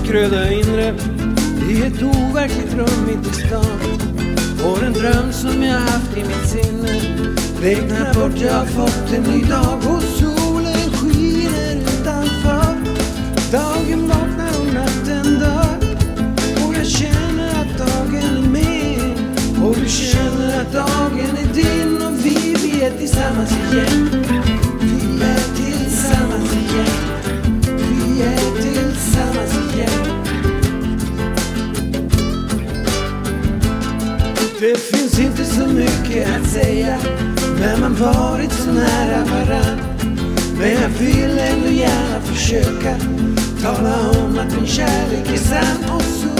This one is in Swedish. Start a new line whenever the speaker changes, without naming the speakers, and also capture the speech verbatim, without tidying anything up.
mörkröda inre i ett overkligt rum mitt i stan. Och en dröm som jag haft i mitt sinne räknar bort, jag har fått en ny dag. Och solen skiner utanför, dagen vaknar och natten dör. Och jag känner att dagen är min, och du känner att dagen är din. Och vi, vi är tillsammans igen. Vi är tillsammans igen. Vi är tillsammans igen. Det finns inte så mycket att säga när man varit så nära varann. Men jag vill ändå gärna försöka tala om att min kärlek är sann. Och så